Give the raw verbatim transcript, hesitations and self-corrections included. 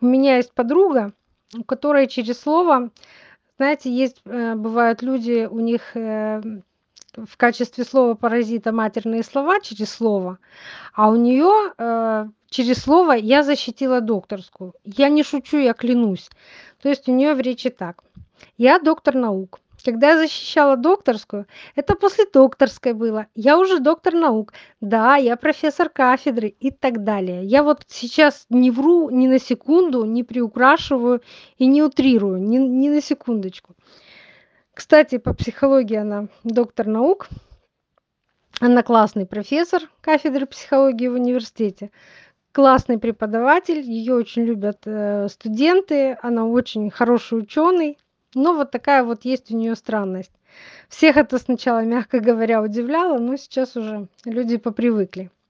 У меня есть подруга, у которой через слово, знаете, есть, э, бывают люди, у них, э, в качестве слова-паразита матерные слова через слово, а у неё, э, через слово "я защитила докторскую". Я не шучу, я клянусь. То есть у неё в речи так: "Я доктор наук. Когда я защищала докторскую, это после докторской было. Я уже доктор наук. Да, я профессор кафедры", и так далее. Я вот сейчас не вру ни на секунду, не приукрашиваю и не утрирую ни ни на секундочку. Кстати, по психологии она доктор наук. Она классный профессор кафедры психологии в университете, классный преподаватель, её очень любят, э, студенты, она очень хороший учёный. Но вот такая вот есть у неё странность. Всех это сначала, мягко говоря, удивляло, но сейчас уже люди попривыкли.